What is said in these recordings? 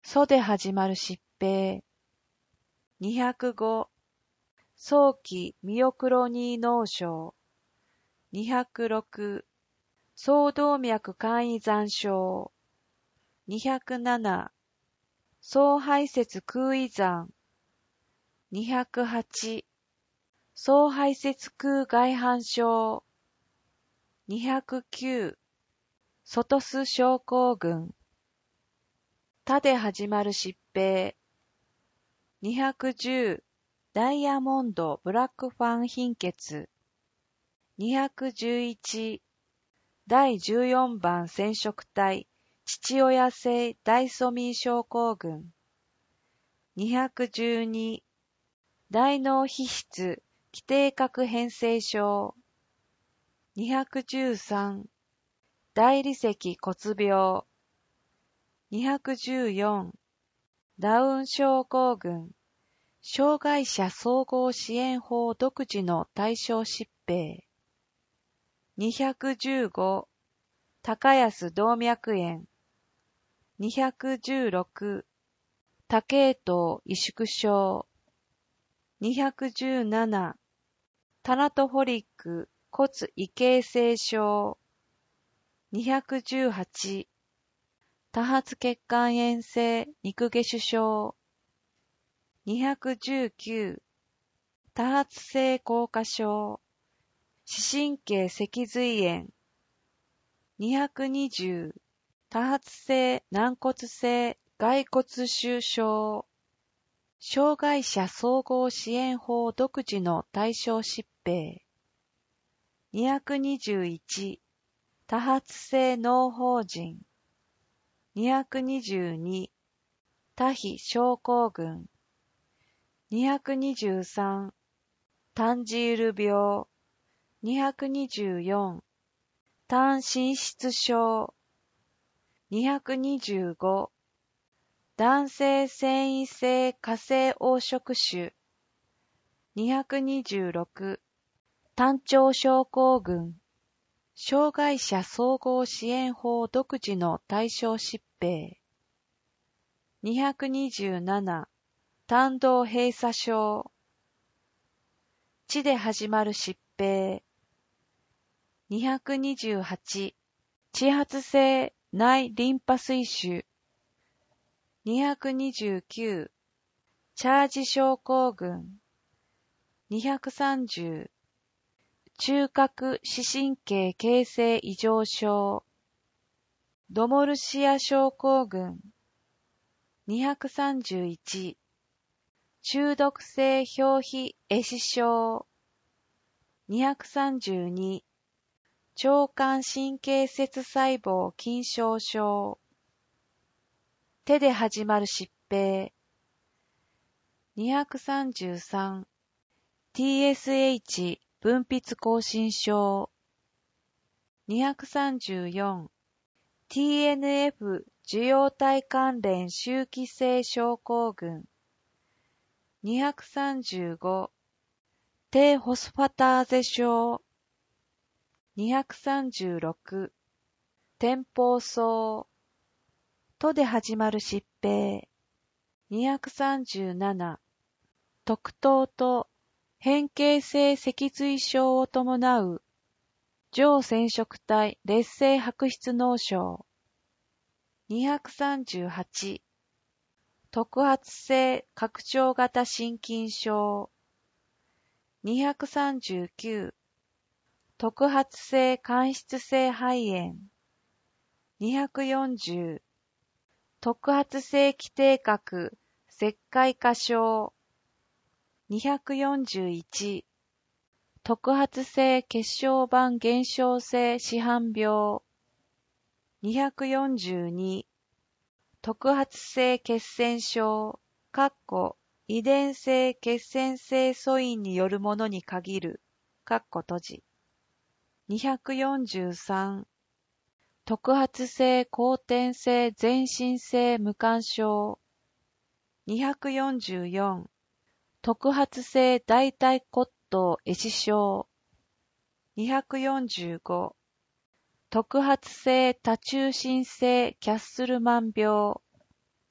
ソで始まる疾病。205、早期ミオクロニー脳症。206、総動脈簡易残症。207、総排泄空位残。208、総排泄空外反症。209、ソトス症候群。タで始まる疾病。210、ダイヤモンドブラックファン貧血。211、第14番染色体父親性ダイソミー症候群。212、大脳皮質基底核変性症。213、大理石骨病。214、ダウン症候群。障害者総合支援法独自の対象疾病。215、高安動脈炎。216、多系統萎縮症。217、タナトフォリック骨異形成症。218、多発血管炎性肉下腫症。219、多発性硬化症、視神経脊髄炎。220、多発性軟骨性骸骨腫症。障害者総合支援法独自の対象疾病。221、多発性脳疱疹。222、多比症候群。223、タンジール病。224、単心室症。225、男性繊維性火性黄色腫。226、単調症候群。障害者総合支援法独自の対象疾病。227、胆道閉鎖症。地で始まる疾病。228、地発性内リンパ水腫。229、チャージ症候群。230、中核視神経形成異常症。ドモルシア症候群。231、中毒性表皮壊死症。232、腸管神経節細胞筋症症。手で始まる疾病。233、TSH 分泌亢進症。234、TNF 受容体関連周期性症候群。235、低ホスファターゼ症。236、天保層。とで始まる疾病。237、特等と変形性脊髄症を伴う上染色体劣性白質脳症。238、特発性拡張型心筋症。239、特発性間質性肺炎。240、特発性基底核石灰化症。241、特発性血小板減少性紫斑病。242、特発性血栓症遺伝性血栓性素因によるものに限る閉じ。243、特発性後天性全身性無感症。244、特発性大腿骨頭壊死症。245、特発性多中心性キャッスルマン病。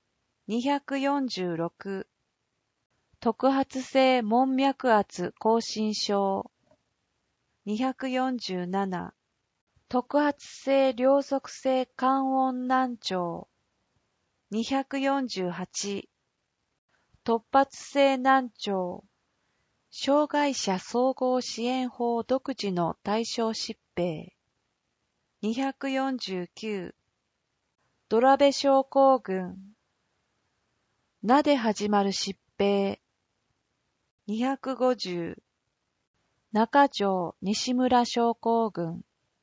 246特発性門脈圧亢進症247特発性両側性肝温難聴248突発性難聴障害者総合支援法独自の対象疾病249ドラベ症候群なで始まる疾病250中条西村症候群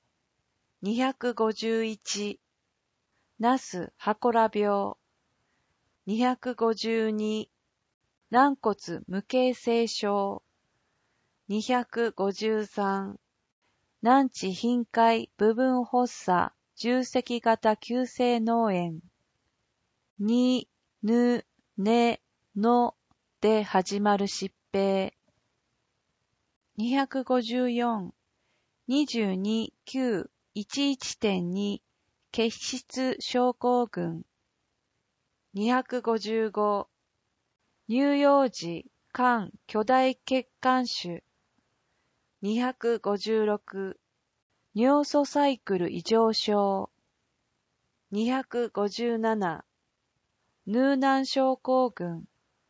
251ナスハコラ病252軟骨無形成症253難治頻回部分発作重積型急性脳炎に、ぬ、ね、ので始まる疾病254 22 9 11.2 結質症候群255乳幼児肝巨大血管腫256尿素サイクル異常症257ヌーナン症候群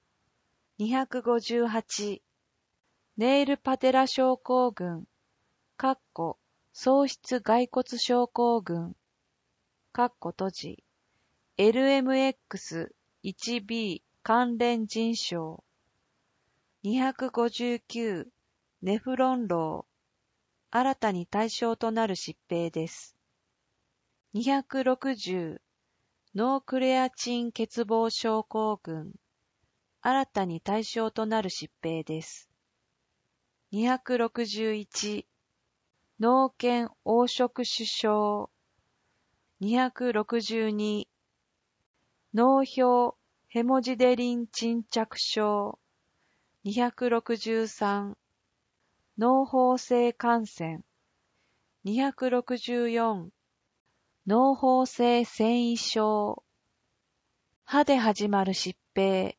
258ネイルパテラ症候群喪失骸骨症候群閉じ LMX1B 関連腎症259ネフロン漏新たに対象となる疾病です。260ノークレアチン欠乏症候群新たに対象となる疾病です。261脳腱黄色腫症262脳表ヘモジデリン沈着症263脳胞性感染264脳胞性繊維症歯で始まる疾病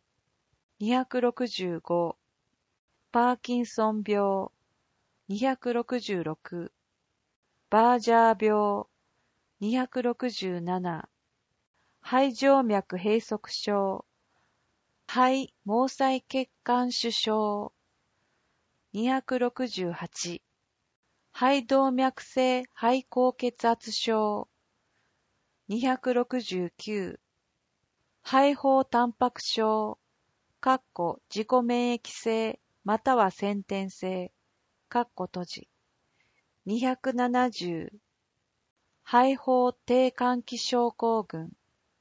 265パーキンソン病266バージャー病267肺静脈閉塞症肺毛細血管腫症268肺動脈性肺高血圧症269肺胞タンパク症自己免疫性または先天性閉じ270肺胞低換気症候群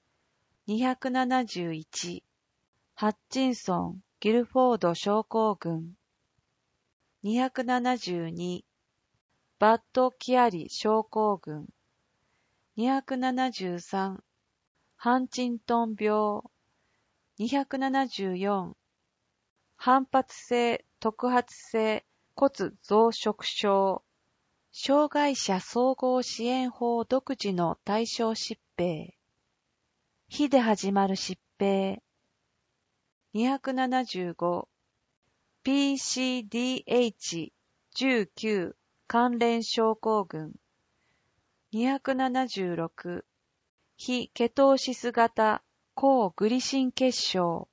271ハッチンソン・ギルフォード症候群272バッド・キアリ症候群273ハンチントン病274反発性特発性骨増殖症障害者総合支援法独自の対象疾病火で始まる疾病275 PCDH19 関連症候群276非ケトーシス型抗グリシン結晶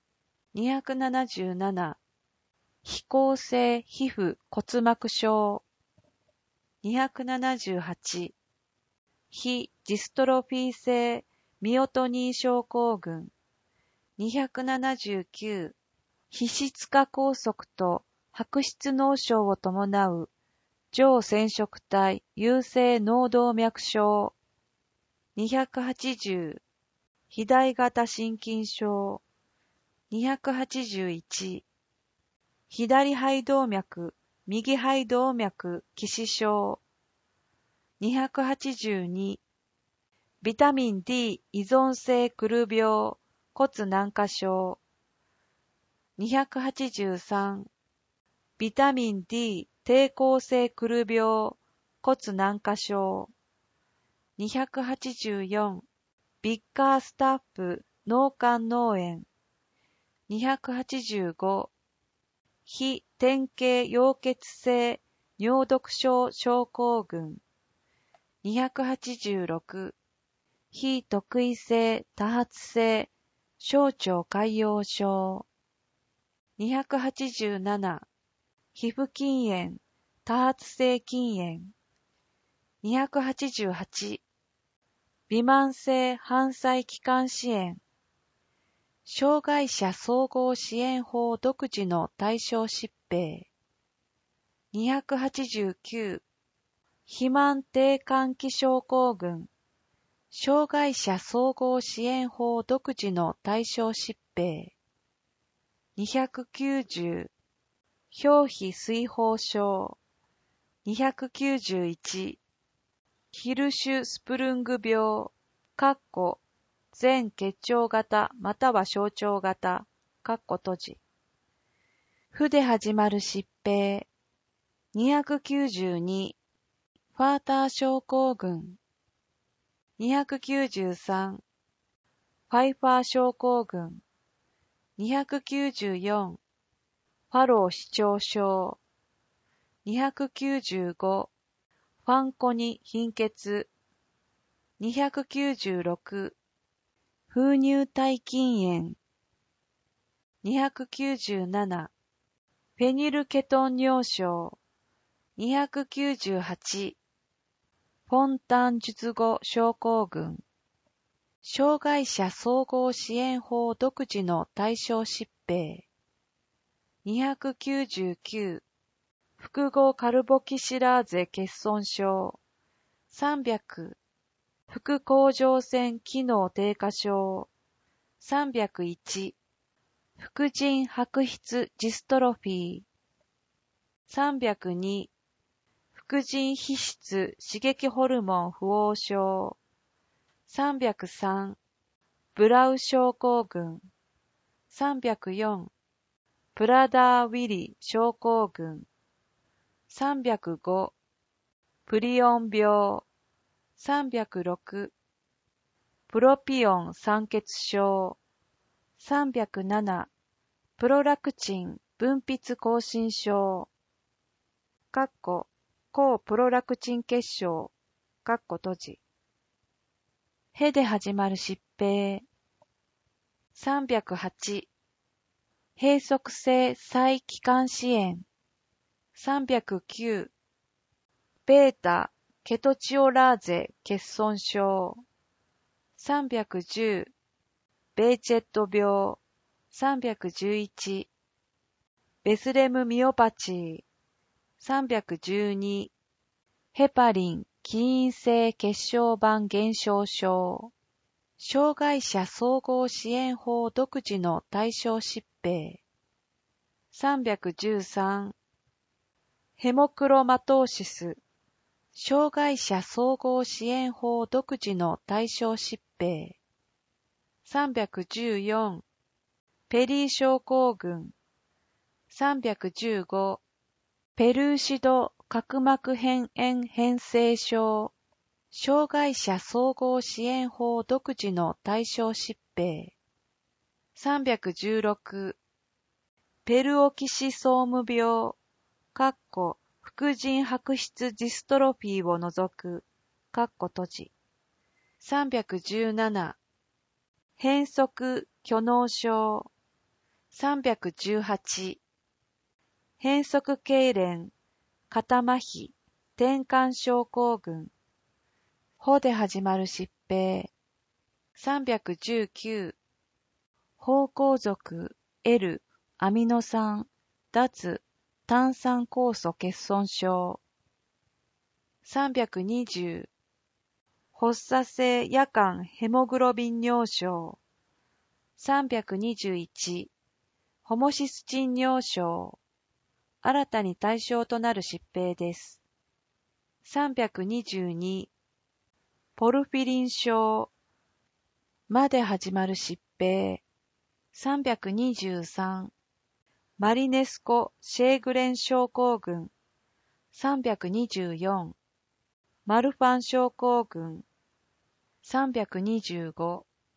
277非構成皮膚骨膜症278非ジストロフィー性ミオトニー症候群279皮質化拘束と白質脳症を伴う上染色体優性脳動脈症280肥大型心筋症281左肺動脈右肺動脈起死症282ビタミン D 依存性クル病骨軟化症283ビタミン D 抵抗性クル病骨軟化症284ビッカースタッフ脳幹脳炎。285、非典型溶血性尿毒症症候群。286、非特異性多発性小腸潰瘍症。287、皮膚筋炎多発性筋炎。288、微慢性反細気管支炎。障害者総合支援法独自の対象疾病。289、肥満低換気症候群。障害者総合支援法独自の対象疾病。290、表皮水疱症。291、ヒルシュスプルング病、全結腸型または小腸型、閉じ。フで始まる疾病。292、ファーター症候群。293、ファイファー症候群。294、ファロー失調症。295、ファンコニ貧血。296、封入体筋炎。297、フェニルケトン尿症。298、フォンタン術後症候群。障害者総合支援法独自の対象疾病。299、複合カルボキシラーゼ欠損症。300、副甲状腺機能低下症。301、副腎白質ジストロフィー。302、副腎皮質刺激ホルモン不応症。303、ブラウ症候群。304、プラダーウィリ症候群。305、プリオン病。306、プロピオン酸欠症。307、プロラクチン分泌亢進症。抗プロラクチン結晶。閉じ。へで始まる疾病。308、閉塞性細気管支炎。309、ベータケトチオラーゼ欠損症。310、ベーチェット病。311、ベスレムミオパチー。312、ヘパリン起因性血小板減少症。障害者総合支援法独自の対象疾病。313、ヘモクロマトーシス。障害者総合支援法独自の対象疾病。314、ペリー症候群。315、ペルーシド角膜変炎変性症。障害者総合支援法独自の対象疾病。316、ペルオキシソーム病。副腎白質ディストロフィーを除く。閉じ。317、変則巨脳症。318、変則痙攣、肩麻痺、転換症候群。ほで始まる疾病。319、芳香属 L アミノ酸脱炭酸酵素欠損症。320、発作性夜間ヘモグロビン尿症。321、ホモシスチン尿症。新たに対象となる疾病です。322、ポルフィリン症。まで始まる疾病。323、マリネスコ・シェーグレン症候群。324、マルファン症候群。325、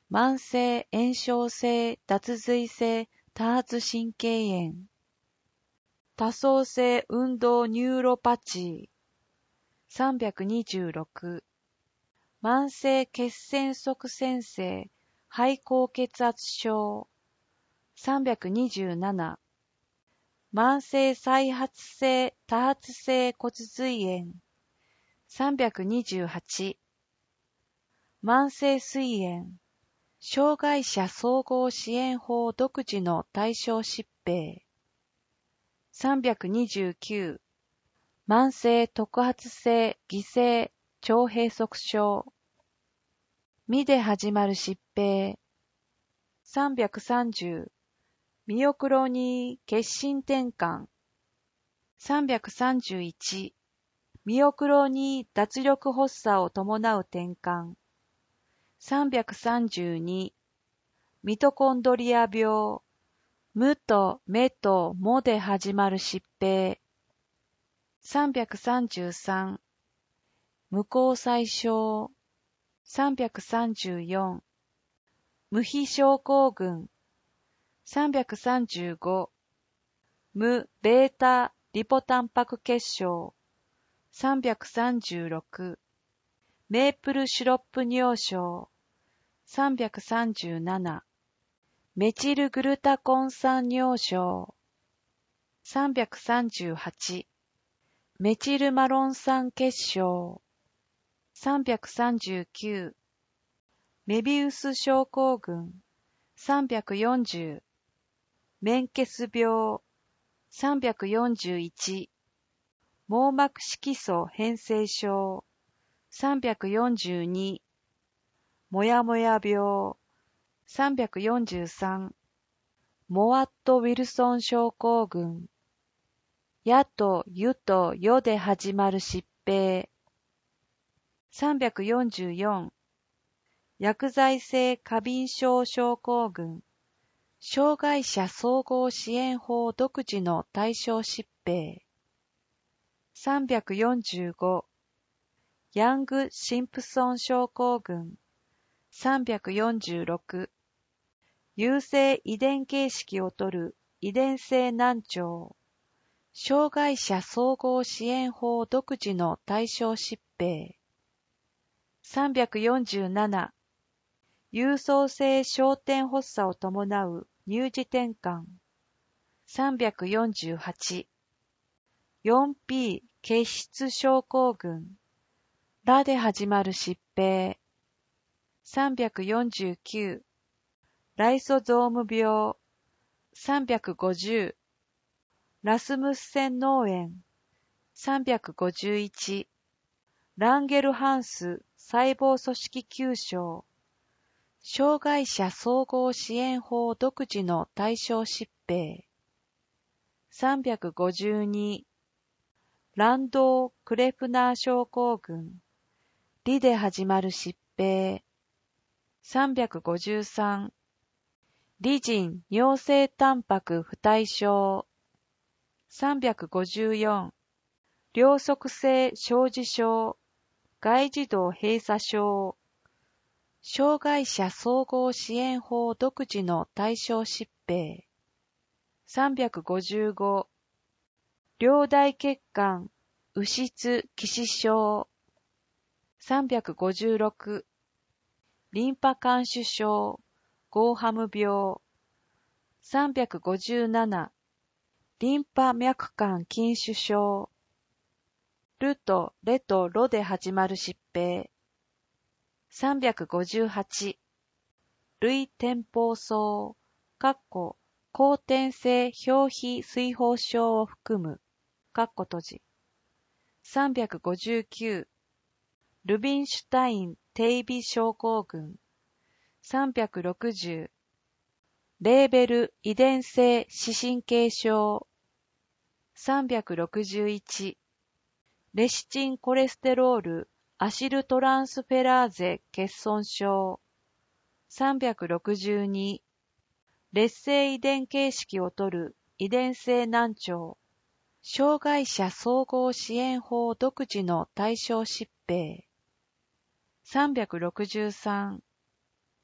慢性炎症性脱髄性多発神経炎、多層性運動ニューロパチー。326、慢性血栓塞栓性肺高血圧症。327、慢性再発性多発性骨髄炎。328、慢性膵炎、障害者総合支援法独自の対象疾病。329、慢性特発性偽性腸閉塞症。ミで始まる疾病。330、ミオクロニー血心転換。331、ミオクロニー脱力発作を伴う転換。332、ミトコンドリア病。ムとメとモで始まる疾病。333、無抗細症。334、無比症候群。335、無ベータリポタンパク結晶。336、メープルシロップ尿症。337、メチルグルタコン酸尿症。338、メチルマロン酸結晶。339、メビウス症候群。340、メンケス病。341、網膜色素変性症。342、もやもや病。343、モアット・ウィルソン症候群。やとゆとよで始まる疾病。344、薬剤性過敏症症候群。障害者総合支援法独自の対象疾病。345、ヤング・シンプソン症候群。346、優性遺伝形式をとる遺伝性難聴。障害者総合支援法独自の対象疾病。347、郵送性小点発作を伴う乳児転換。348、4P 血質症候群。ラで始まる疾病。349、ライソゾーム病。350、ラスムッセン脳炎。351、ランゲルハンス細胞組織球症。障害者総合支援法独自の対象疾病。352、ランドー・クレフナー症候群。リで始まる疾病。353、リジン尿性タンパク不対症。354、両側性小児症外耳道閉鎖症。障害者総合支援法独自の対象疾病。355、両大血管右室起死症。356、リンパ管腫症ゴーハム病。357、リンパ脈管筋腫症。ルとレとロで始まる疾病。358、類天疱瘡後天性表皮水疱症を含む閉じ。359、ルビンシュタイン低微症候群。360、レーベル遺伝性視神経症。361、レシチンコレステロールアシルトランスフェラーゼ欠損症。362、劣性遺伝形式をとる遺伝性難聴。障害者総合支援法独自の対象疾病。363、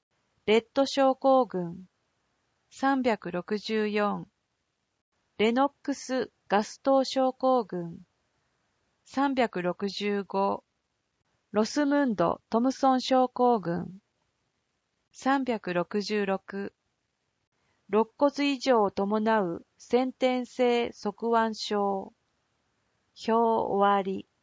レッド症候群。364、レノックス・ガストー症候群。365、ロスムンド・トムソン症候群。366、肋骨異常を伴う先天性側腕症。表終わり。